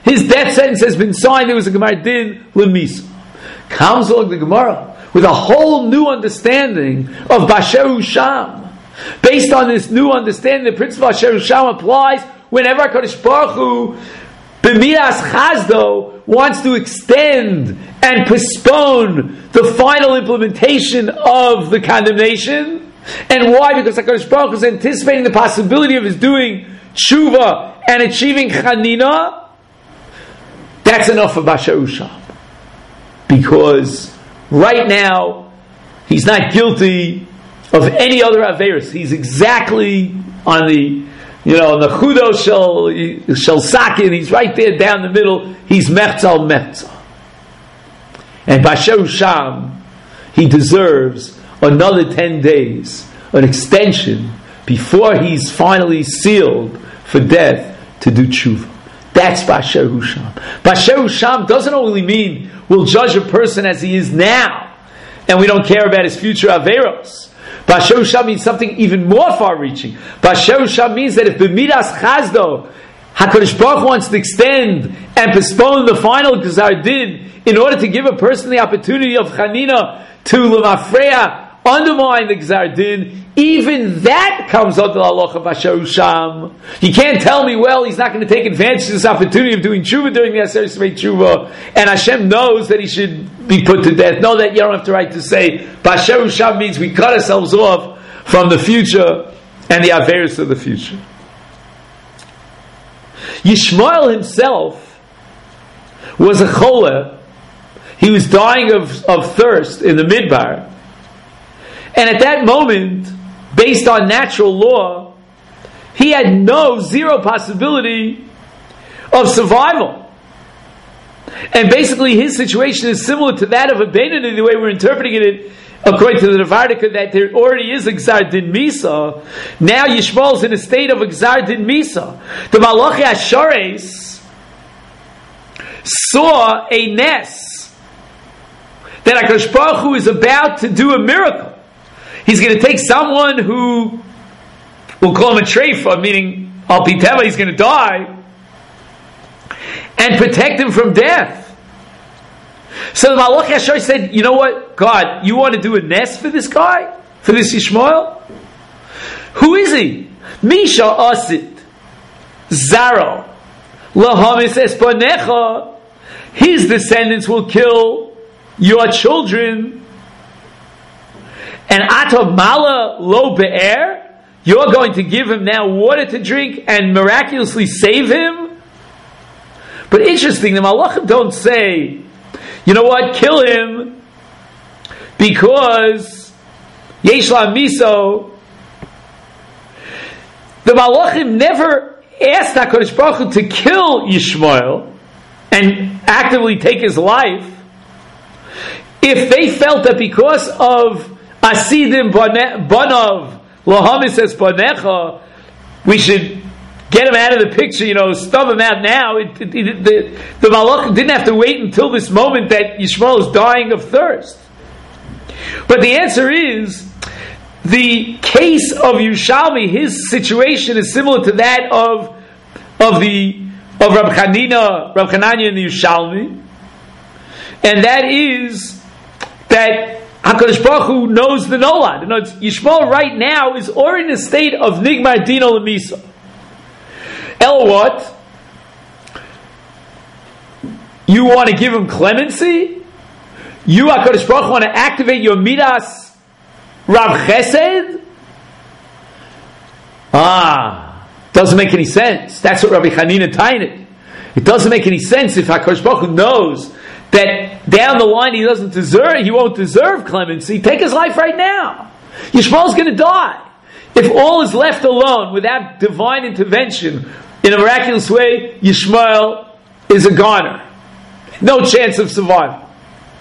his death sentence has been signed. There was a Gemara Din Lemisa. Comes along the Gemara with a whole new understanding of Basher Usham. Based on this new understanding, the principle of Basher Usham applies whenever HaKadosh Baruch Hu, B'miras Chazdo, wants to extend and postpone the final implementation of the condemnation. And why? Because HaKadosh Baruch Hu is anticipating the possibility of his doing tshuva and achieving chanina. That's enough for Basher Usham. Because right now, he's not guilty of any other Averis. He's exactly on the, you know, on the Chudo Shel, Shel Sakin. He's right there down the middle. He's Mechzal Mechzal. And Basher Usham, he deserves another ten days, an extension, before he's finally sealed for death to do tshuva. That's Basher Usham. Basher Usham doesn't only mean we'll judge a person as he is now, and we don't care about his future Averos. Basher Usham means something even more far-reaching. Basher Usham means that if B'midas Chazdo, HaKadosh Baruch Hu wants to extend and postpone the final Gzar Din in order to give a person the opportunity of Chanina to L'mafreya, undermine the Gzar Din, even that comes under the halacha of Basher Usham. You can't tell me, well, he's not going to take advantage of this opportunity of doing tshuva during the Aseret Srei Tshuva, and Hashem knows that he should be put to death. No, that you don't have the right to say. Basher Usham means we cut ourselves off from the future and the Averis of the future. Yishmael himself was a choler. He was dying of, of thirst in the Midbar. And at that moment, based on natural law, he had no, zero possibility of survival. And basically his situation is similar to that of a Beinoni, the way we're interpreting it according to the Navardika, that there already is a Gzar Din Misa. Now Yishmael is in a state of a Gzar Din Misa. The Malachi Ashares saw a nes that HaKadosh Baruch Hu is about to do a miracle. He's going to take someone who, we'll call him a treifa, meaning al pi teva, he's going to die, and protect him from death. So the Malach Yashar said, you know what, God, you want to do a nest for this guy? For this Yishmael? Who is he? Misha Asit Zaro Lahamis Espanecha. His descendants will kill your children. And Ato Mala Lo Be'er, you're going to give him now water to drink and miraculously save him? But interesting, the Malachim don't say, you know what, kill him because Yesh La Miso. The Malachim never asked HaKadosh Baruch Hu to kill Yishmael and actively take his life if they felt that because of Asidim Banav Lahamis Es Banecha, we should get him out of the picture, you know, stub him out now. It, it, it, the the Malach didn't have to wait until this moment that Yishmael is dying of thirst. But the answer is, the case of Yerushalmi, his situation is similar to that of of the of Rab Chanina, Rab Chananya in the Yerushalmi, and that is that HaKadosh Baruch Hu knows the Nolad. In other words, Yishmael right now is already in a state of Nigmar Dino Lemisa. El what? You want to give him clemency? You, HaKadosh Baruch Hu, want to activate your Midas Rav Chesed? Ah, doesn't make any sense. That's what Rabbi Chanina Tainit. It doesn't make any sense if HaKadosh Baruch Hu knows that down the line he doesn't deserve, he won't deserve clemency. Take his life right now. Yishmael's going to die. If all is left alone without divine intervention in a miraculous way, Yishmael is a goner. No chance of survival.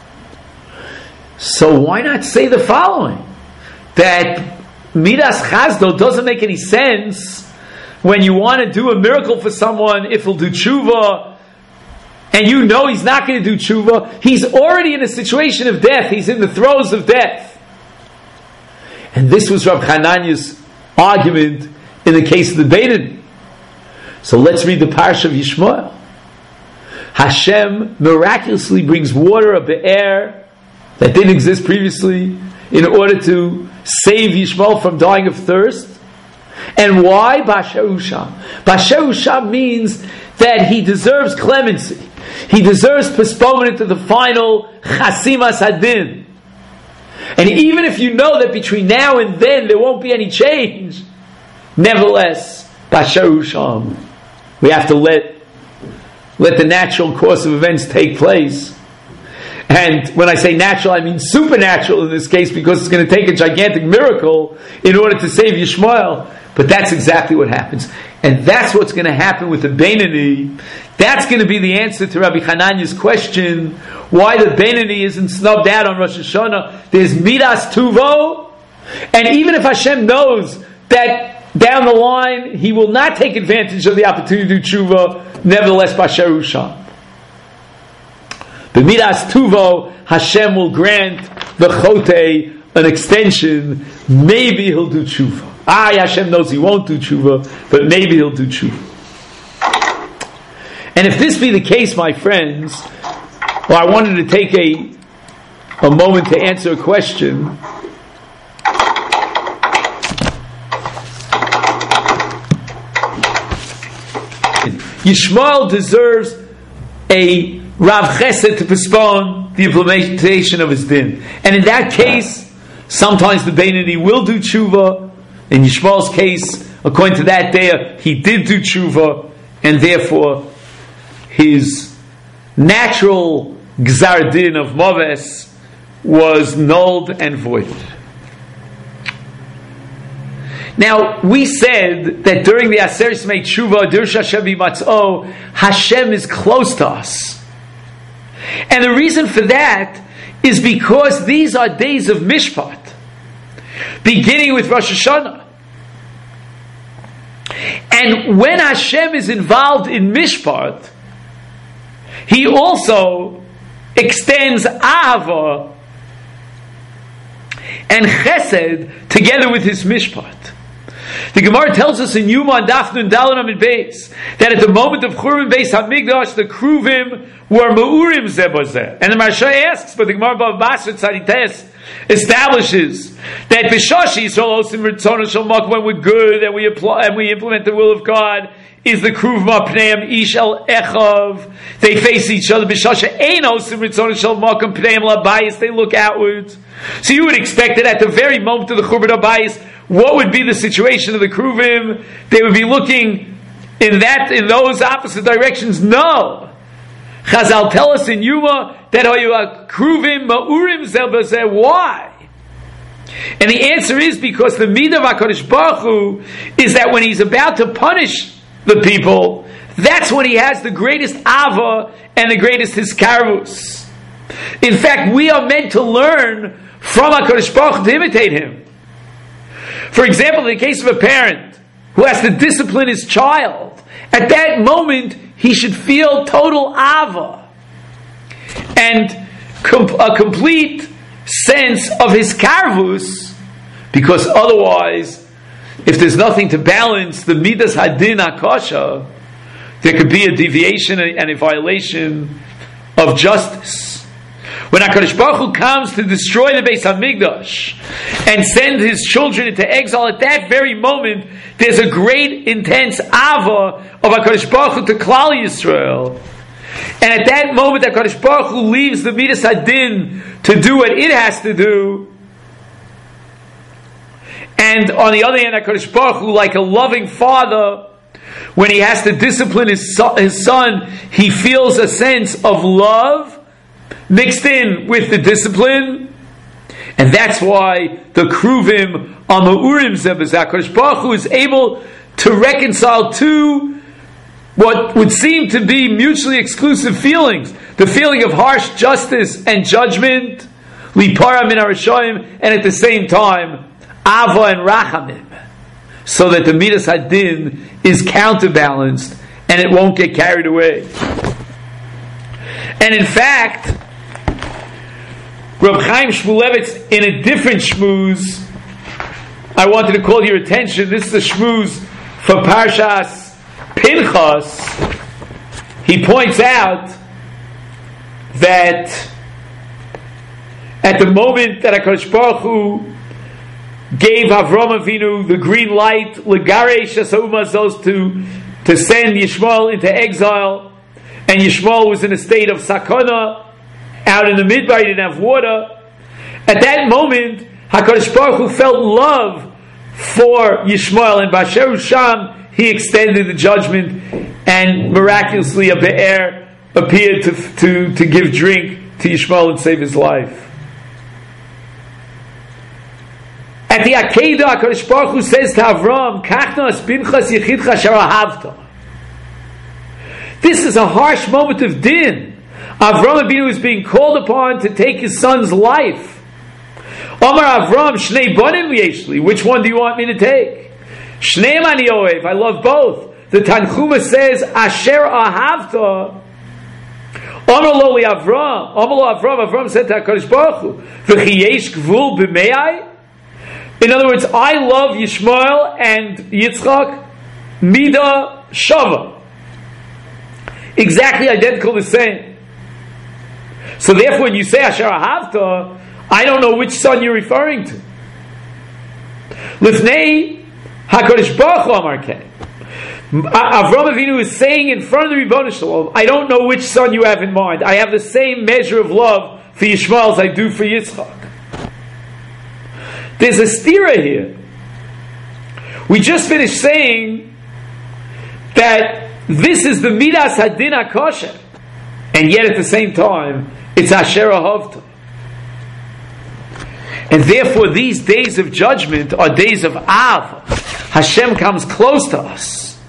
So why not say the following? That Midas Chazdo doesn't make any sense when you want to do a miracle for someone if he'll do tshuva, and you know he's not going to do tshuva. He's already in a situation of death. He's in the throes of death. And this was Rab Chananya's argument in the case of the Beinoni. So let's read the Parsha of Yishmael. Hashem miraculously brings water of the air that didn't exist previously in order to save Yishmael from dying of thirst. And why? Basher Usham. Basher Usham means that he deserves clemency. He deserves postponement to the final Chasimas Hadin. And even if you know that between now and then there won't be any change, nevertheless, Basher Usham, we have to let let the natural course of events take place. And when I say natural, I mean supernatural in this case, because it's going to take a gigantic miracle in order to save Yishmael. But that's exactly what happens. And that's what's going to happen with the Beinoni. That's going to be the answer to Rabbi Hananiah's question, why the Beinoni isn't snubbed out on Rosh Hashanah. There's Midas Tuvo, and even if Hashem knows that down the line he will not take advantage of the opportunity to do tshuva, nevertheless Basher Usham. The Midas Tuvo, Hashem will grant the Chote an extension. Maybe he'll do tshuva. Ah, Hashem knows he won't do tshuva, but maybe he'll do tshuva. And if this be the case, my friends, well, I wanted to take a, a moment to answer a question. Yishmael deserves a Rav Chesed to postpone the implementation of his din. And in that case, sometimes the Beinoni will do tshuva. In Yishmael's case, according to that day, he did do tshuva, and therefore his natural gzar din of Moves was nulled and voided. Now, we said that during the Aseres Mei Tshuva, Dirsh Hashem Yimatz'o, Hashem is close to us. And the reason for that is because these are days of Mishpat, beginning with Rosh Hashanah. And when Hashem is involved in Mishpat, He also extends Ahava and Chesed together with His Mishpat. The Gemara tells us in Yuma and Daf Nun Daled Amud Beis that at the moment of Churban Beis Hamikdash, the Kruvim were Meurim Zeh B'Zeh. And the Maharsha asks, but the Gemara Bava Basra Tzadites establishes that B'Shashi Yisrael Osim Ritzona Shalmak, when we're good and we apply and we implement the will of God, is the Kruv Mapneim Ish El Echav. They face each other. B'Shasha Ein Osim Ritzona Shalmak and Pneim Labayis. They look outwards. So you would expect that at the very moment of the Churban Abayis, what would be the situation of the Kruvim? They would be looking in that in those opposite directions. No. Chazal tell us in Yuma that Kruvim Ma'urim Zeh B'Zeh. Why? And the answer is because the midah of HaKadosh Baruch Hu is that when He's about to punish the people, that's when He has the greatest ava and the greatest hiskarvus. In fact, we are meant to learn from HaKadosh Baruch Hu to imitate Him. For example, in the case of a parent who has to discipline his child, at that moment he should feel total ava and com- a complete sense of his karvus, because otherwise, if there's nothing to balance the midas hadin akasha, there could be a deviation and a violation of justice. When HaKadosh Baruch Hu comes to destroy the Beis HaMikdash and send His children into exile, at that very moment, there's a great, intense ava of HaKadosh Baruch Hu to Klal Yisrael. And at that moment, HaKadosh Baruch Hu leaves the Midas Hadin to do what it has to do. And on the other hand, HaKadosh Baruch Hu, like a loving father, when he has to discipline his son, his son, he feels a sense of love mixed in with the discipline, and that's why the Kruvim on the Urim Zeh B'Zeh, HaKadosh Baruch Hu is able to reconcile two what would seem to be mutually exclusive feelings: the feeling of harsh justice and judgment, Lipara Min HaRashoim, and at the same time Ava and Rachamim, so that the Midas Hadin is counterbalanced and it won't get carried away. And in fact, Reb Chaim Shmulevitz, in a different shmooze, I wanted to call your attention. This is a shmooze for Parshas Pinchas. He points out that at the moment that HaKadosh Baruch Hu gave Avram Avinu the green light, L'garesh Hasa'umazos, to to send Yishmael into exile, and Yishmael was in a state of sakana, out in the midbar, he didn't have water. At that moment, HaKadosh Baruch Hu felt love for Yishmael, and Basher Sham, he extended the judgment, and miraculously a be'er appeared to, to, to give drink to Yishmael and save his life. At the Akedah, HaKadosh Baruch Hu says to Avram, Kachnas Pinchas Yechidcha Sharahavta. This is a harsh moment of din. Avram Avinu is being called upon to take his son's life. Omar Avram, Shnei Bonim Yeshli, which one do you want me to take? Shnei Ani Oev, I love both. The Tanchuma says, Asher Ahavta. Omar Lo Li Avram, Omar Lo Avram, Avram said to HaKadosh Baruch Hu, V'chiyesh Gvul B'mei. In other words, I love Yishmael and Yitzchak Mida Shava. Exactly identical the same. So therefore when you say Asher Ahavta, I don't know which son you're referring to. Lifnei HaKadosh Baruch Hu Amar Kei. Avram Avinu is saying in front of the Ribono Shel Olam, I don't know which son you have in mind. I have the same measure of love for Yishmael as I do for Yitzchak. There's a stira here. We just finished saying that this is the Midas Hadin HaKosher, and yet at the same time, it's Asher Ahavta. And therefore, these days of judgment are days of Av. Hashem comes close to us.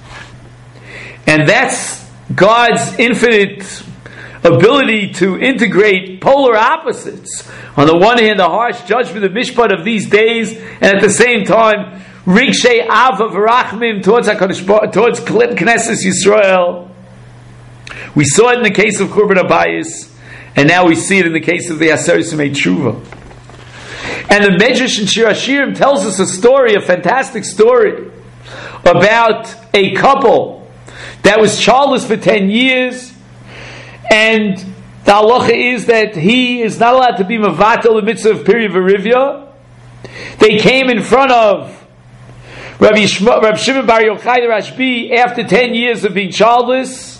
And that's God's infinite ability to integrate polar opposites. On the one hand, the harsh judgment of Mishpat of these days, and at the same time, Rigshei Ava V'Rachmim towards HaKadosh, towards Knesset Yisrael. We saw it in the case of Korban Abayis, and now we see it in the case of the Aseret Simei Tshuva. And the Medrash in Shir Hashirim tells us a story, a fantastic story, about a couple that was childless for ten years, and the halacha is that he is not allowed to be mevatel the mitzvah of Piri V'Rivya. They came in front of Rabbi, Shma, Rabbi Shimon Bar Yochai the Rashbi after ten years of being childless,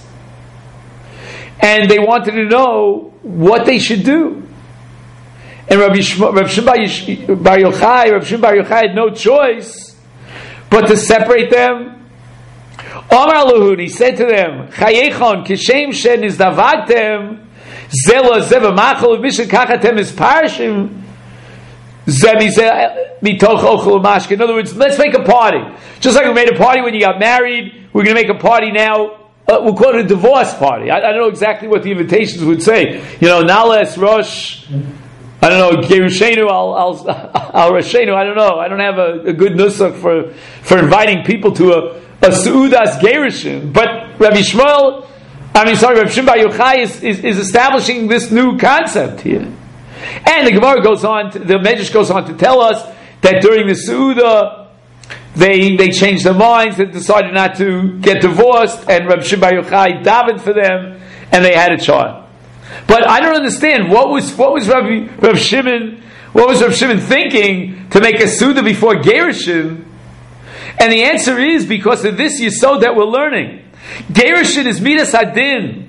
and they wanted to know what they should do. And Rabbi, Shma, Rabbi Shimon Bar Yochai, Rabbi Shimon Bar Yochai had no choice but to separate them. Omar Lahun, he said to them, Chayechon, Kishem Shen is Davagtem, Zela Zeva Machal, Mishan Kachatem is Parashim, Zemize Mitoch Ochel Mashke. In other words, let's make a party. Just like we made a party when you got married, we're going to make a party now. Uh, we'll call it a divorce party. I, I don't know exactly what the invitations would say. You know, Nales, Rosh, I don't know, Gerushenu, Al Al Roshenu, I don't know. I don't have a, a good nusach for, for inviting people to a a Seudas Gerushin, but Rabbi Shmuel, I mean, sorry, Rabbi Shimon Bar Yochai is, is, is establishing this new concept here. And the Gemara goes on, to, the Medrash goes on to tell us that during the Seuda, they they changed their minds and decided not to get divorced, and Rabbi Shimon Bar Yochai davened for them, and they had a child. But I don't understand, what was what was Rabbi, Rabbi Shimon, what was Rabbi Shimon thinking to make a Seuda before Gerushin? And the answer is because of this yesod that we're learning. Gerushin is Midas Hadin.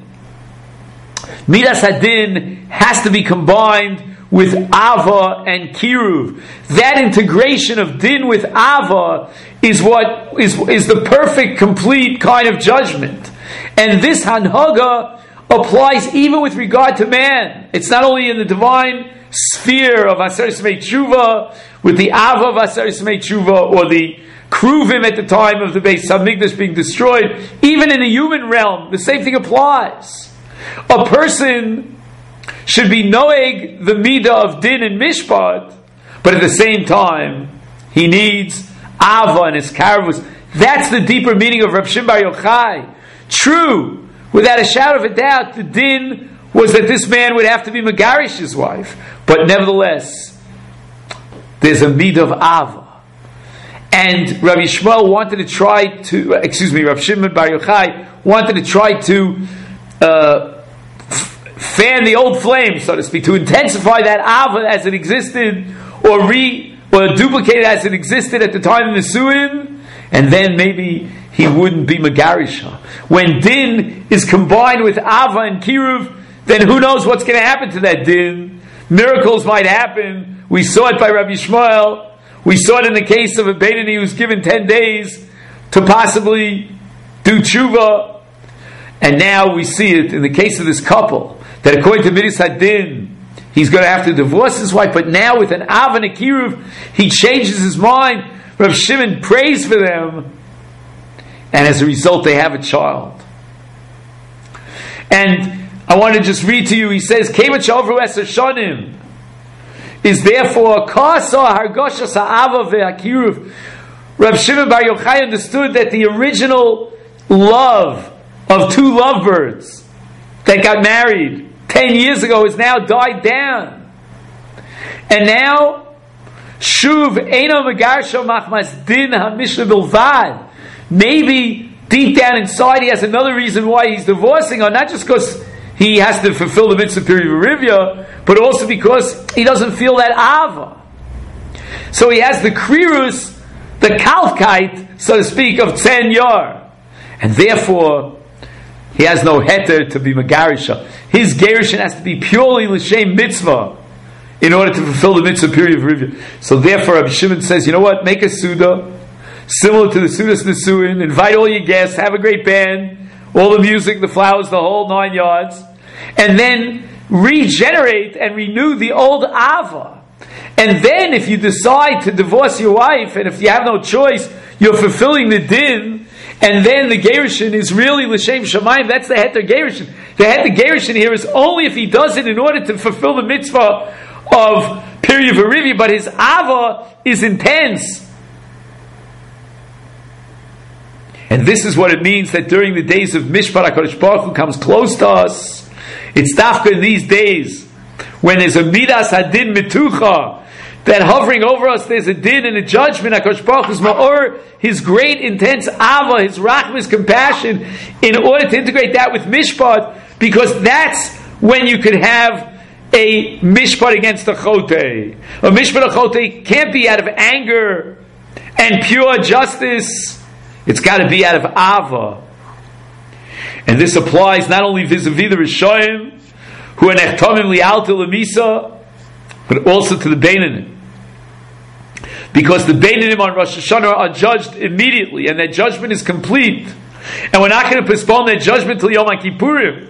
Midas Hadin has to be combined with Ava and Kiruv. That integration of Din with Ava is what is, is the perfect, complete kind of judgment. And this Hanhaga applies even with regard to man. It's not only in the divine sphere of Aseret Simei Tshuva, with the Ava of Aseret Simei Tshuva, or the Kruvim at the time of the Beis Hamikdash being destroyed, even in the human realm, the same thing applies. A person should be noeg the midah of din and mishpat, but at the same time, he needs ava and his karavus. That's the deeper meaning of Rav Shimon Bar Yochai. True, without a shadow of a doubt, the din was that this man would have to be Megarish's wife, but nevertheless, there's a midah of ava. And Rabbi Shmuel wanted to try to, excuse me, Rav Shimon Bar Yochai wanted to try to uh, f- fan the old flame, so to speak, to intensify that ava as it existed, or re or duplicate it as it existed at the time of the Nisuin, and then maybe he wouldn't be Megarisha. When din is combined with ava and kiruv, then who knows what's going to happen to that din? Miracles might happen. We saw it by Rabbi Shmuel. We saw it in the case of a Beinoni who was given ten days to possibly do tshuva. And now we see it in the case of this couple, that according to Midas Hadin, he's going to have to divorce his wife, but now with an Av and a Kiruv, he changes his mind. Rav Shimon prays for them, and as a result they have a child. And I want to just read to you, he says, Kemat Shavru Eser Shonim is therefore Kasa Hargosha Sa'ava Ve'Akiruv. Rav Shimon Bar Yochai understood that the original love of two lovebirds that got married ten years ago has now died down. And now, Shuv Eino Megarsho Machmas Din HaMishna Bilvad. Maybe deep down inside he has another reason why he's divorcing her, not just because he has to fulfill the mitzvah period of Rivya, but also because he doesn't feel that Ava. So he has the Krirus, the Kalkite, so to speak, of Tzen Yar. And therefore, he has no heter to be Megarisha. His Gerishin has to be purely L'Shem Mitzvah in order to fulfill the mitzvah period of Rivya. So therefore, Rabbi Shimon says, you know what, make a Suda, similar to the Sudas Nisuin, invite all your guests, have a great band, all the music, the flowers, the whole nine yards, and then regenerate and renew the old Ava. And then if you decide to divorce your wife, and if you have no choice, you're fulfilling the din, and then the Gerishin is really L'Shem Shamayim, that's the Heter Gerishin. The Heter Gerishin here is only if he does it in order to fulfill the mitzvah of period of Arivia, but his Ava is intense. And this is what it means that during the days of Mishpat, HaKadosh Baruch Hu comes close to us. It's dafka in these days, when there's a Midas Hadin Mitucha, that hovering over us there's a din and a judgment. HaKadosh Baruch Hu's ma'or, his great intense ava, his rachmis, compassion, in order to integrate that with mishpat, because that's when you could have a mishpat against a chotei. A mishpat a chotei can't be out of anger and pure justice. It's got to be out of ava. And this applies not only vis-a-vis the Rishoyim, who are nechtamim li'alta l'misa, but also to the Beinonim. Because the Beinonim on Rosh Hashanah are judged immediately, and their judgment is complete. And we're not going to postpone their judgment till Yom HaKippurim.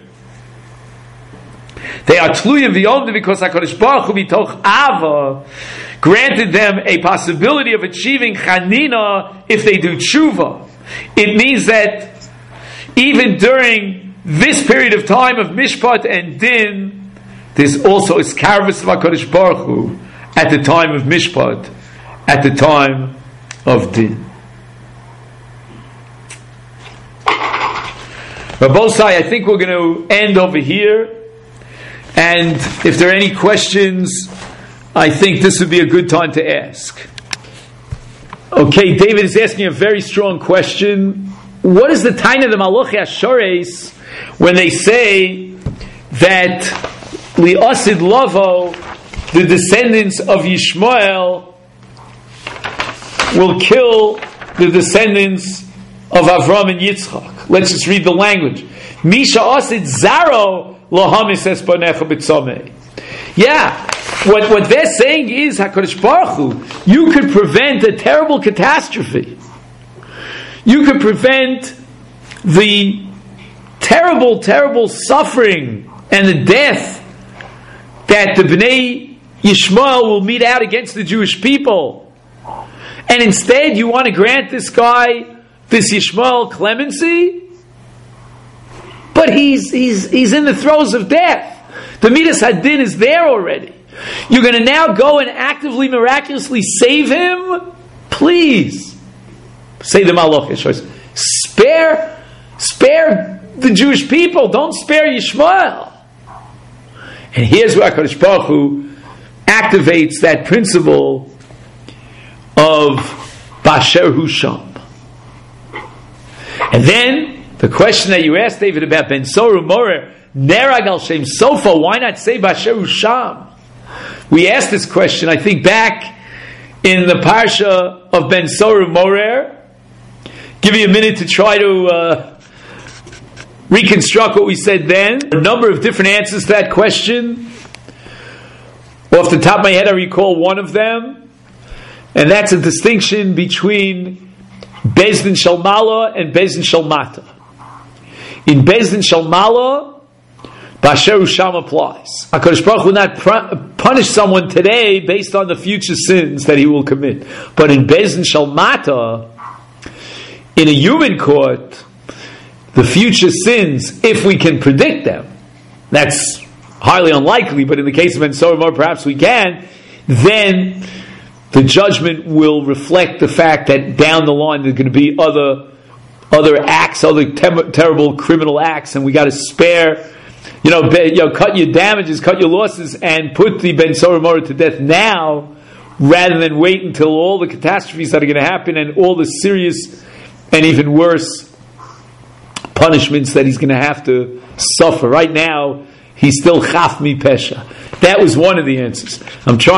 They are tluyim v'yomdim because HaKadosh Baruch Hu mitoch ava granted them a possibility of achieving chanina if they do tshuva. It means that even during this period of time of mishpat and din, there's also iskarvus of HaKadosh Baruch Hu at the time of mishpat, at the time of din. Rabbosai, I think we're going to end over here. And if there are any questions, I think this would be a good time to ask. Okay, David is asking a very strong question. What is the time of the Maluchi Ashores when they say that Li'asid Lavo, the descendants of Yishmael, will kill the descendants of Avram and Yitzchak? Let's just read the language. Misha Asid Zaro Lohamis Espanecha B'tzomei. Yeah, what, what they're saying is, HaKadosh Baruch Hu, you could prevent a terrible catastrophe. You could prevent the terrible, terrible suffering and the death that the Bnei Yishmael will mete out against the Jewish people. And instead you want to grant this guy, this Yishmael, clemency? But he's, he's, he's in the throes of death. The Midas Hadin is there already. You're going to now go and actively, miraculously save him? Please. Say the Malach Yishmael. Spare, spare the Jewish people. Don't spare Yishmael. And here's where HaKadosh Baruch Hu activates that principle of Basher Husham. And then, the question that you asked, David, about Ben Soru Morer, Nerag al Shem Sofa, why not say Basher Usham? We asked this question, I think, back in the Parsha of Ben Sora Morer. Give you a minute to try to uh, reconstruct what we said then. A number of different answers to that question. Off the top of my head, I recall one of them, and that's a distinction between Beis Din Shel Mala and Beis Din Shel Mata. In Beis Din Shel Mala, Basher Usham applies. HaKadosh Baruch Hu will not pr- punish someone today based on the future sins that he will commit. But in Beis Din Shel Mata, in a human court, the future sins, if we can predict them, that's highly unlikely, but in the case of Ben Soromar, perhaps we can, then the judgment will reflect the fact that down the line there's going to be other other acts, other te- terrible criminal acts, and we got to spare, you know, be, you know, cut your damages, cut your losses, and put the Ben Soromar to death now, rather than wait until all the catastrophes that are going to happen and all the serious and even worse punishments that he's going to have to suffer. Right now, he's still chaf mi pesha. That was one of the answers. I'm trying